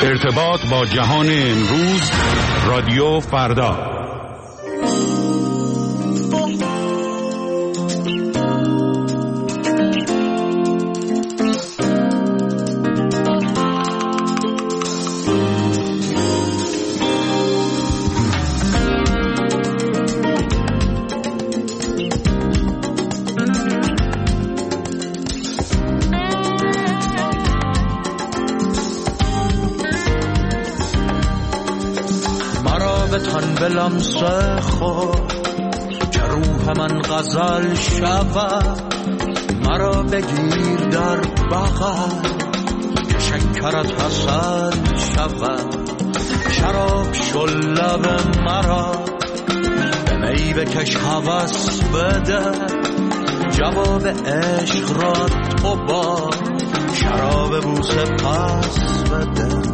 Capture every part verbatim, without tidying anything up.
ارتباط با جهان امروز، رادیو فردا. لمسه خود که روح من غزل شود، مرا بگیر در بغل که شکرت حسن شود. شراب شل لب مرا به می بکش هوس بده، جواب عشق را تو با شراب بوسه پس بده.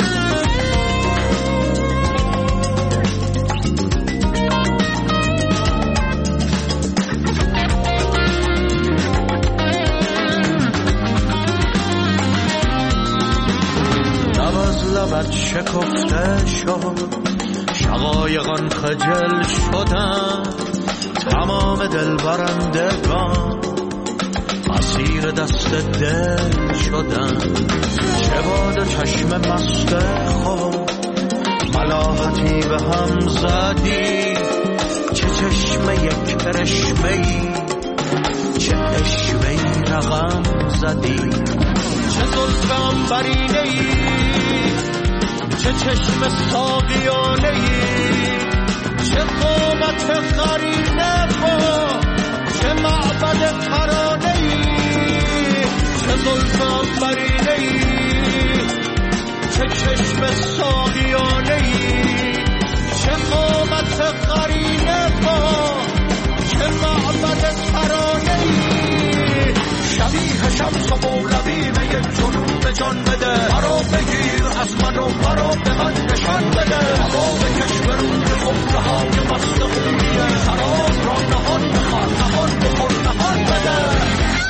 لبت شکفته شد، شقایقان خجل شدن، تمام دل برندگان اسیر دست دل شدن. چه باد چشم مست خود ملاحتی به هم زدی، چه چشم یک کرشمه‌ای، چه اشوه‌ای رقم زدی. چه زلفم برینه‌ای، چه چشم ساقیانه‌ای، چه قامت قرینه با، چه معبد ترانه‌ای. چه زلفم برینه‌ای، چه چشم ساقیانه‌ای، چه قامت قرینه با، چه معبد ترانه‌ای. شبیه شمس و مولوی می جنون به جان بده، مرا بگیر از من و مرا به من نشان بده. هوا بکش به روی خمره های مست خونیه، شراب را نهان بخوان نهان بخور نهان بده.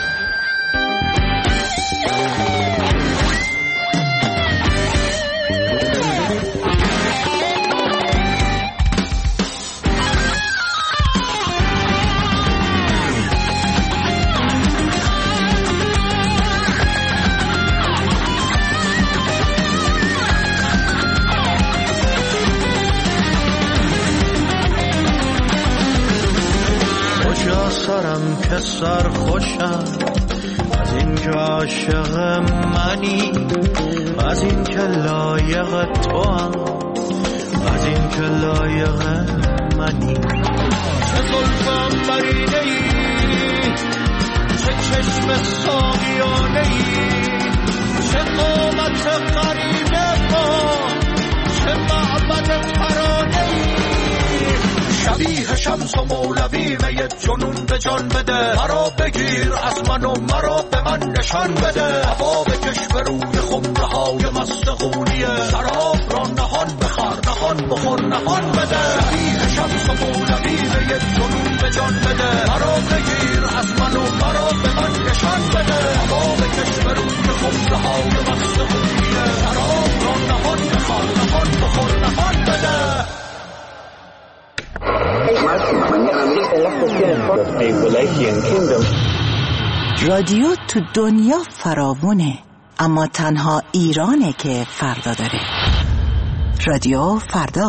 سرم که سر خوشم از این که عاشق منی، از این که لایق تو هم، از این که لایق منی. چه زلفم برینه ای، چه چشم ساقیانه ای، چه قامت قرینه با، چه معبد ترانه ای. شبیه شمس و مولوی می جنون به جان بده، مرا بگیر از من و مرا به من نشان بده. هوا بکش به روی خمره های مست خونیه، شراب را نهان بخور نهان بخور نهان بده. شبیه شمس و مولوی می جنون به جان بده، مرا بگیر از من و مرا به من نشان بده. هوا بکش به روی خمره های مست خونیه، شراب را نهان بخور نهان بخور نهان بده. رادیو تو دنیا فراوونه، اما تنها ایرانه که فردا داره. رادیو فردا.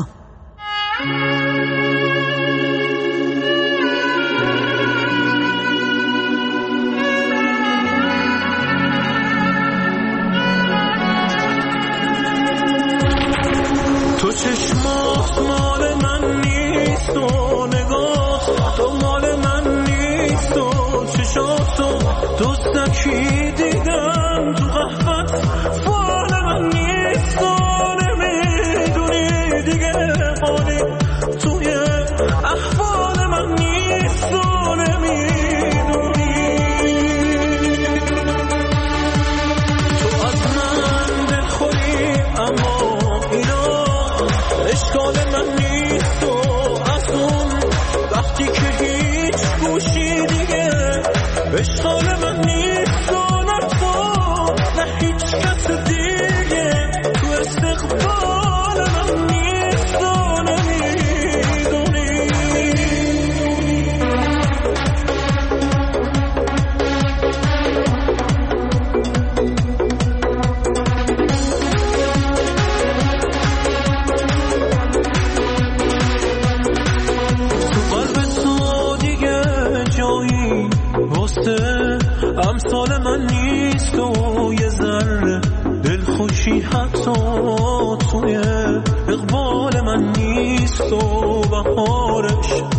تو چشمات مال من نیست و نگاه تو مال من نیست و چشاتو دوستکی دیدم تو قهوت فال من نیست و نمیدونی دیگه حالی توی احوال من نیست و نمیدونی. تو از من دلخوری اما اینا اشکال من نیست و از اون وقتی که هیچ گوشی دیگه اشکال من نیست و نه تو نه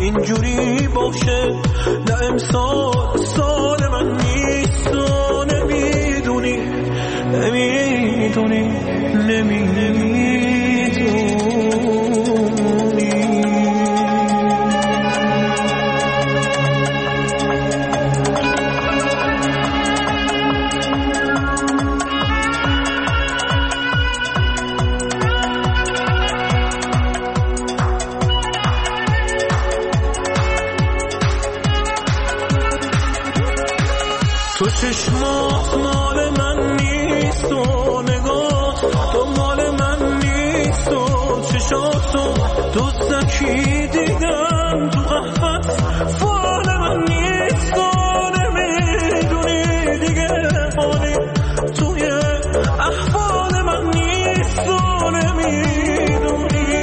اینجوری باشه، نه امسال سال من نیست و نمیدونی نمیدونی نمیدونی. تو چشمات مال من نیست و نگاه تو مال من نیست و چشاتو دزدکی دیدم تو قهوت فال من نیست و نمیدونی دیگه حالی توی احوال من نیست و نمیدونی.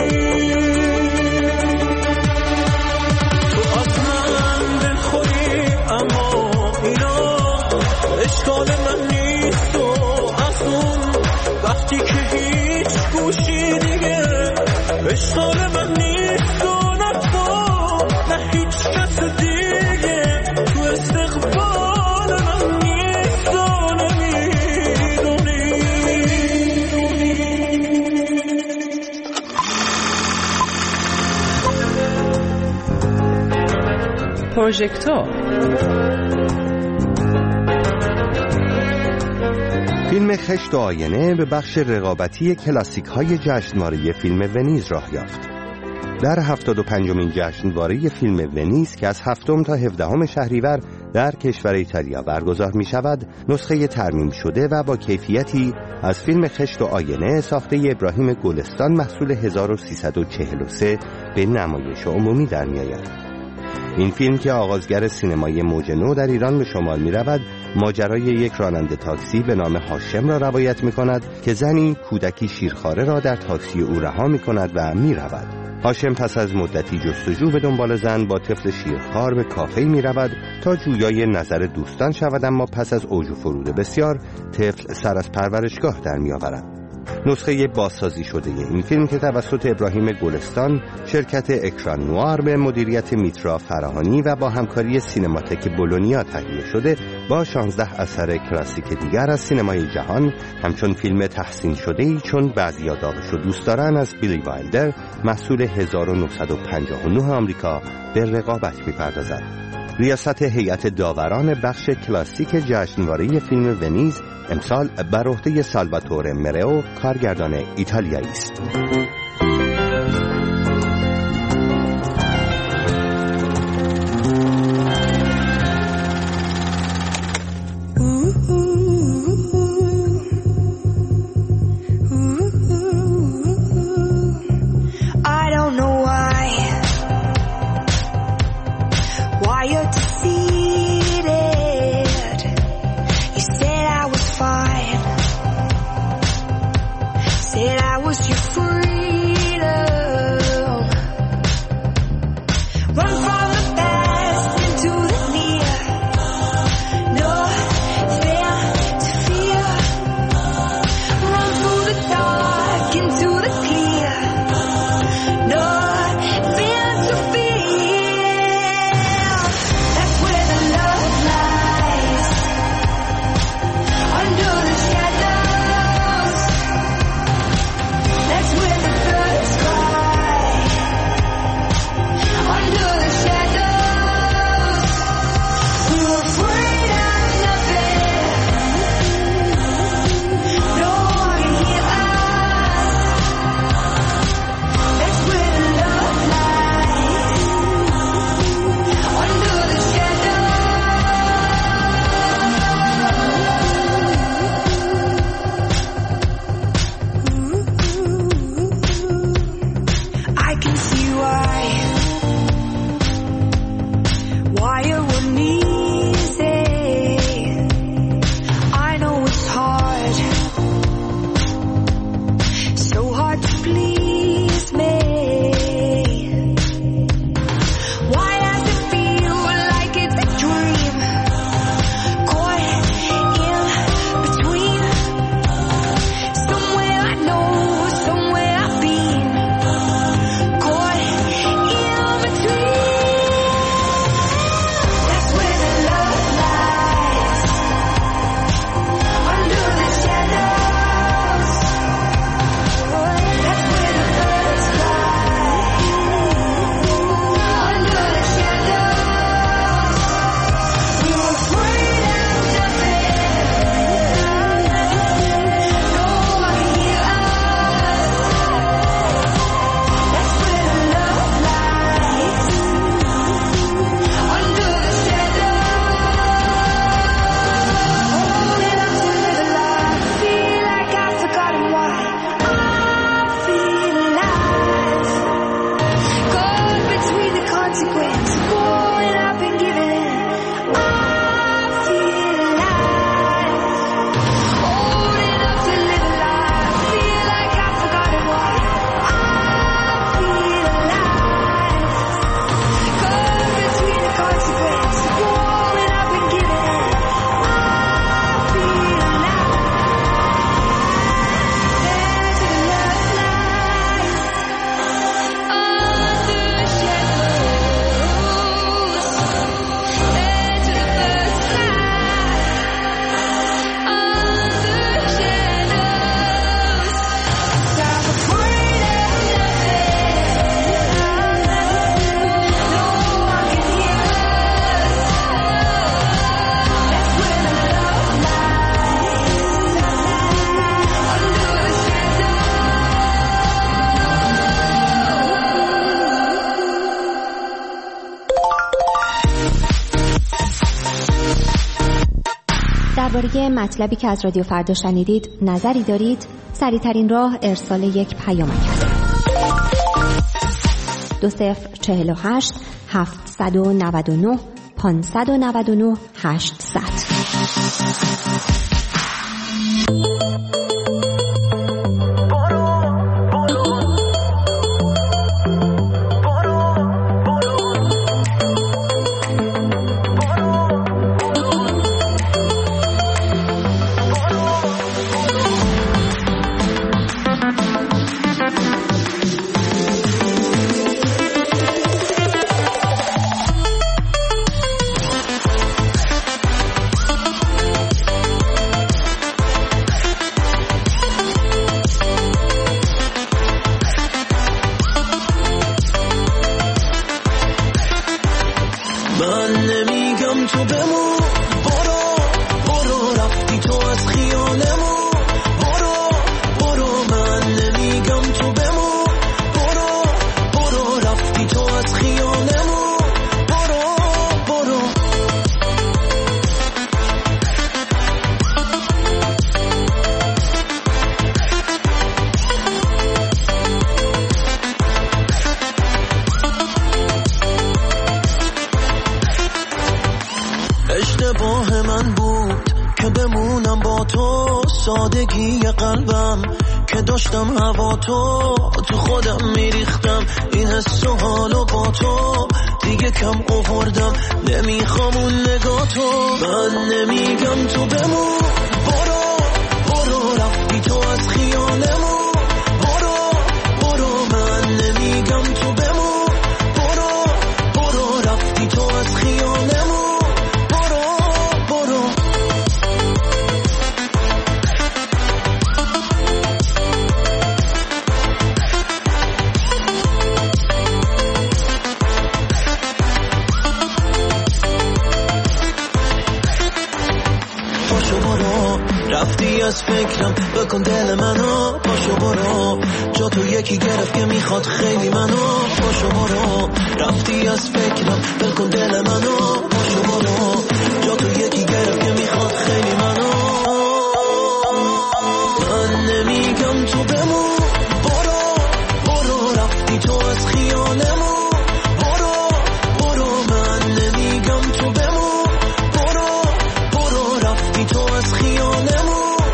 تو از من دلخوری اما اینا اشکال من نیست و از اون وقتی که هیچ گوشی دیگه اشکال من نیست و نه تو نه هیچ کس دیگه تو استقبال من نیست و نمیدونی. پروژکتور فیلم خشت و آینه به بخش رقابتی کلاسیک های جشنواره فیلم ونیز راه یافت. در هفتاد و پنجمین جشنواره فیلم ونیز که از هفتم تا هفدهم شهریور در کشور ایتالیا برگزار می شود، نسخه ترمیم شده و با کیفیتی از فیلم خشت و آینه ساخته ابراهیم گلستان محصول هزار و سیصد و چهل و سه به نمایش عمومی در می آید. این فیلم که آغازگر سینمای موج نو در ایران به شمار می رود، ماجرای یک راننده تاکسی به نام هاشم را روایت می کند که زنی کودکی شیرخواره را در تاکسی او رها می کند و می رود. هاشم پس از مدتی جستجو به دنبال زن با طفل شیرخوار به کافه می رود تا جویای نظر دوستان شود، اما پس از اوج و فرود بسیار طفل سر از پرورشگاه در می آورد. نسخه بازسازی شده این فیلم که توسط ابراهیم گلستان، شرکت اکران نوار به مدیریت میترا فراهانی و با همکاری سینماتک بولونیا تهیه شده، با شانزده اثر کلاسیک دیگر از سینمای جهان همچون فیلم تحسین شده‌ای چون بعضیا داغش رو دوست دارن از بیلی وایلدر محصول هزار و نهصد و پنجاه و نه آمریکا به رقابت می‌پردازد. ریاست هیئت داوران بخش کلاسیک جشنواره فیلم ونیز امسال بر عهده سالواتور مرئو، کارگردان ایتالیایی است. Said I was your free درباره مطلبی که از رادیو فردا شنیدید نظری دارید؟ سریع‌ترین راه ارسال یک پیامک است. دو صفر چهل و هشت هفتصد و نود و نه پانصد و نود و نه هشتصد. اشتباه من بود که بمونم با تو، سادگی قلبم که داشتم هوا تو تو خودم میریختم، این حس و حالو با تو دیگه کم آوردم، نمیخوام اون نگاه تو. من نمیگم تو بمون، برو برو رفتی تو از خیالمون، برو برو. من نمیگم تو بمون، برو برو رفتی تو از خیالمون. رفتی از فکرم بکن دل منو، پاشو برو جا تو یکی گرفت که میخواد خیلی منو، پاشو برو. رفتی از فکرم بکن دل منو، پاشو برو جا تو یکی گرفت که میخواد خیلی منو. من نمیگم تو بمون، برو برو رفتی تو از خیالمون، برو برو. من نمیگم تو بمون، برو برو رفتی تو از خیالمون.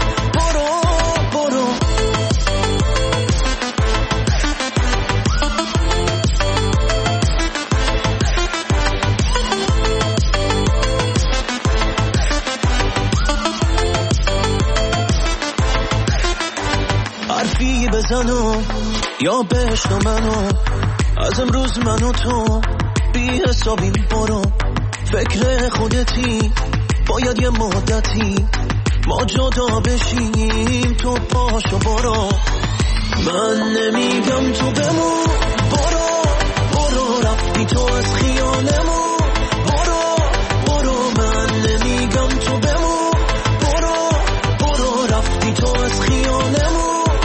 بزنو یا بشنو منو، از امروز منو تو بی حسابی برو، فکر خودتی باید یه مدتی ما جدا بشیم، تو پاشو برو. من نمیگم تو بمون، برو برو رفتی تو از خیالمون، برو برو. من نمیگم تو بمون، برو برو رفتی تو از خیالمون.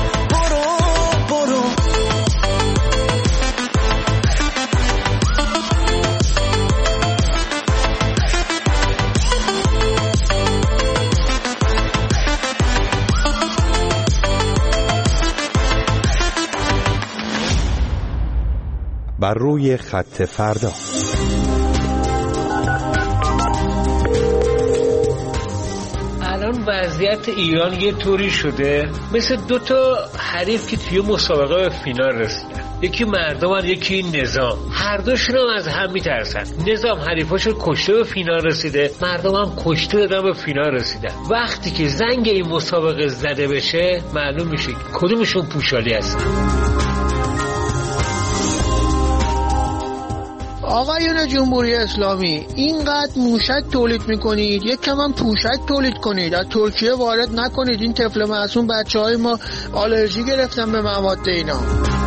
بر روی خط فردا. الان وضعیت ایران یه طوری شده مثل دو تا حریف که توی مسابقه به فینال رسیدن، یکی مردم یکی نظام، هر دوشون هم از هم میترسن. نظام حریفاشو کشته به فینال رسیده، مردم هم کشته دادن به فینال رسیدن. وقتی که زنگ این مسابقه زده بشه معلوم میشه کدومشون پوشالی هستن. آقایون جمهوری اسلامی، اینقدر موشک تولید میکنید، یک کم هم پوشک تولید کنید، از ترکیه وارد نکنید. این طفل معصوم بچه های ما آلرژی گرفتن به مواد اینا.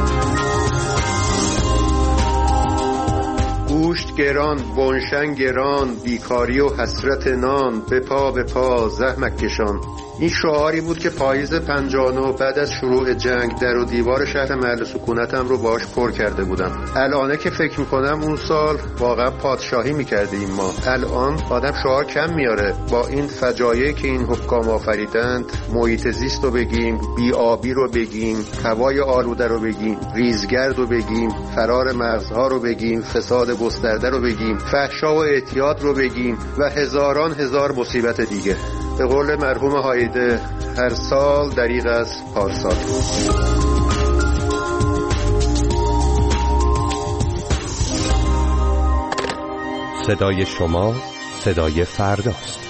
گوشت گران، بنشن گران، بیکاری و حسرت نان، به پا به پا زحمت کشان. این شعاری بود که پاییز پنجاه و نه بعد از شروع جنگ در و دیوار شهر محل سکونتم رو باهاش پر کرده بودم. الانه که فکر میکنم اون سال واقعا پادشاهی میکردیم ما. الان آدم شعار کم میاره با این فجایعی که این حکام آفریدند. محیط زیست رو بگیم، بی‌آبی رو بگیم، هوای آلوده رو بگیم، ریزگرد رو بگیم، فرار مغزها رو بگیم، فساد گسترده رو بگیم، فحشا و اعتیاد رو بگیم و هزاران هزار مصیبت دیگه. به قول مرحوم هایده هر سال دریغ از پارسال. صدای شما صدای فرداست.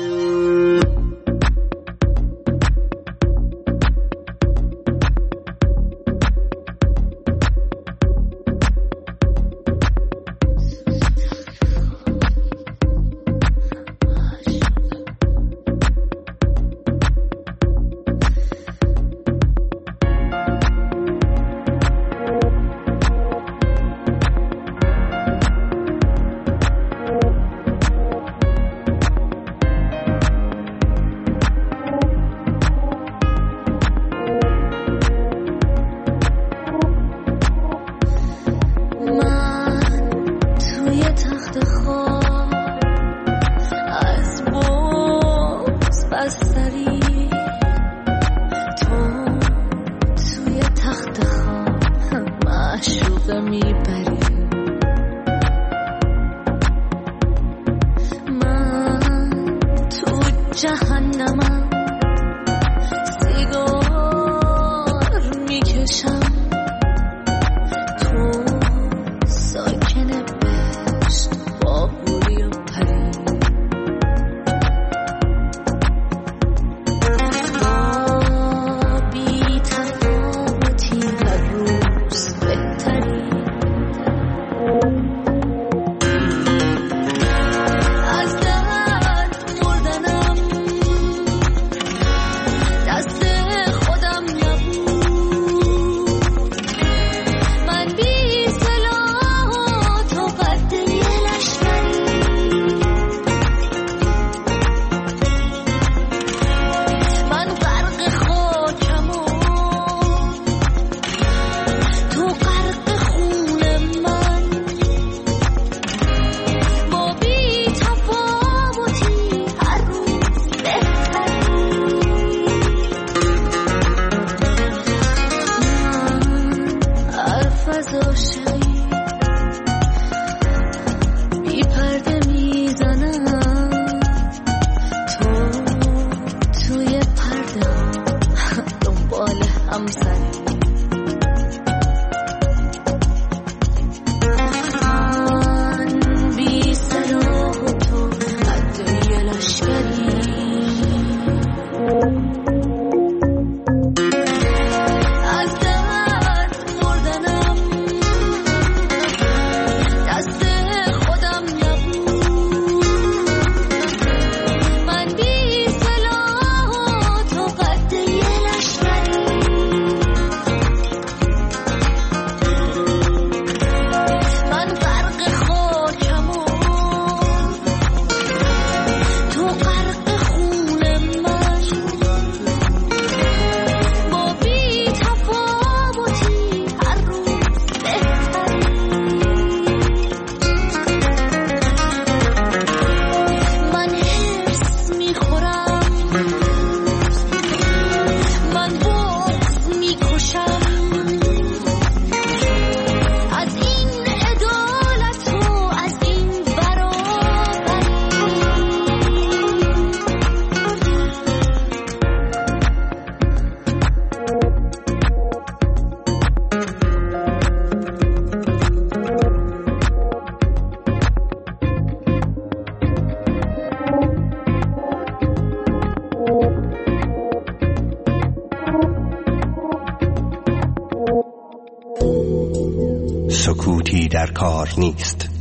سکوتی در کار نیست.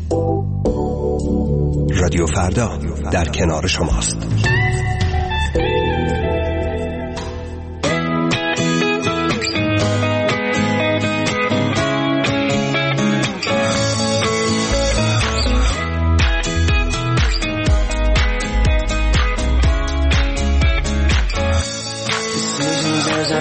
رادیو فردا در کنار شماست.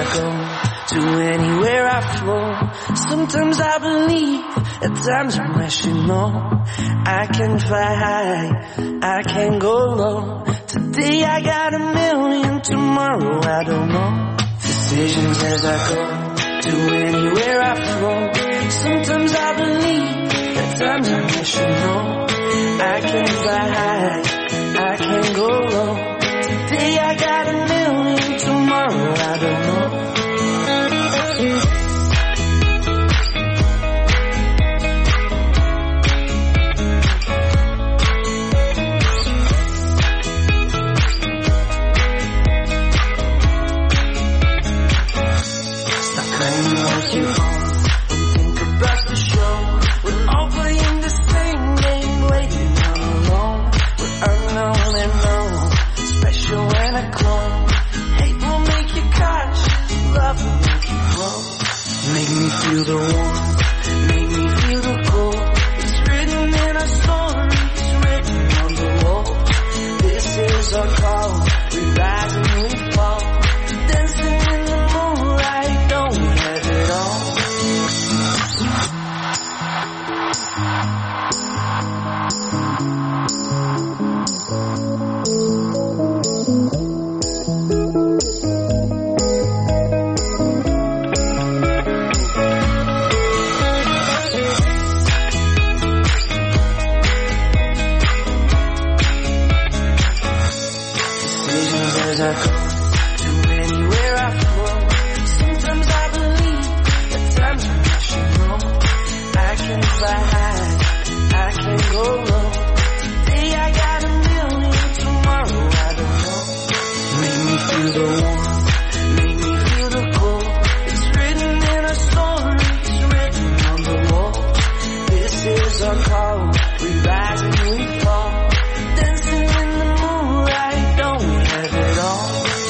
go, to anywhere I flow. Sometimes I believe, at times I'm rational. I can fly high, I can go low. Today I got a million, tomorrow I don't know. Decisions as I go, to anywhere I flow. Sometimes I believe, at times I'm rational. I can fly high, I can go low. Today I got a million, tomorrow I don't know. Make me feel the warmth, make me feel the cold. It's written in our stories, written on the wall. This is our call, we rise and we fall. Dancing in the moonlight, don't we have it all? As I go, to anywhere I flow. Sometimes I believe, at times I'm rational. I can fly high, I can go low. Today I got a million, tomorrow I don't know. Make me feel the warmth, make me feel the cold. It's written in our stories, written on the wall. This is our call, we rise and we fall. Dancing in the moonlight, don't we have it all?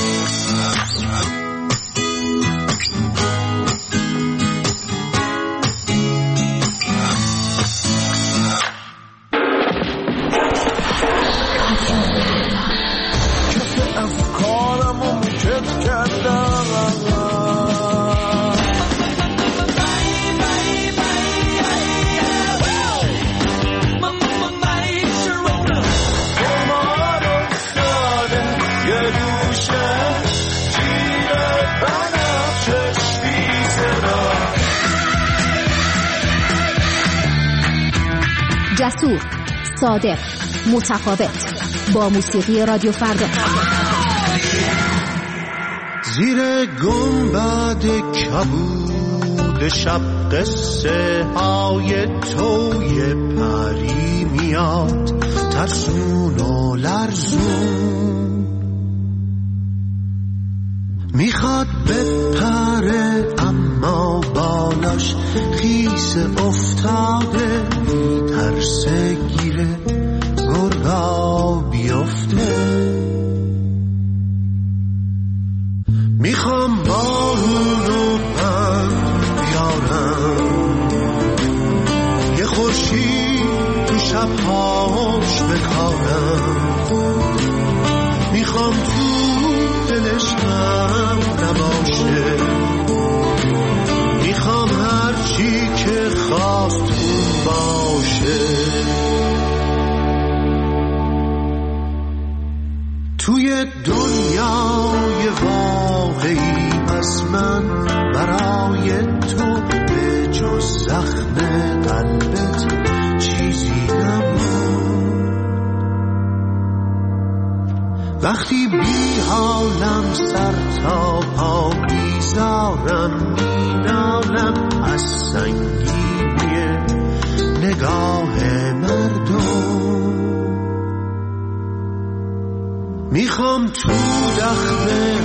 جسور، صادق، متفاوت، با موسیقی رادیو فردا. زیر گنبد کبود شب قصه های توی پری میاد، ترسون و لرزون، میخواد بپره اما بالاش خیس افتاده، میترسه گیره گرگا بیفته. میخوام بارونو من بیارم، یه خورشید تو شبهاش بکارم. میخوام تو دلش غم نباشه، میخوام هرچی که خواست اون باشه. توی دنیای واقعی پس من برای تو به جز زخم قلبت چیزی نمون. وقتی بی حالم سر تا پا بیزارم، مینالم از سنگینی نگاه مردم. میخوام تو دخل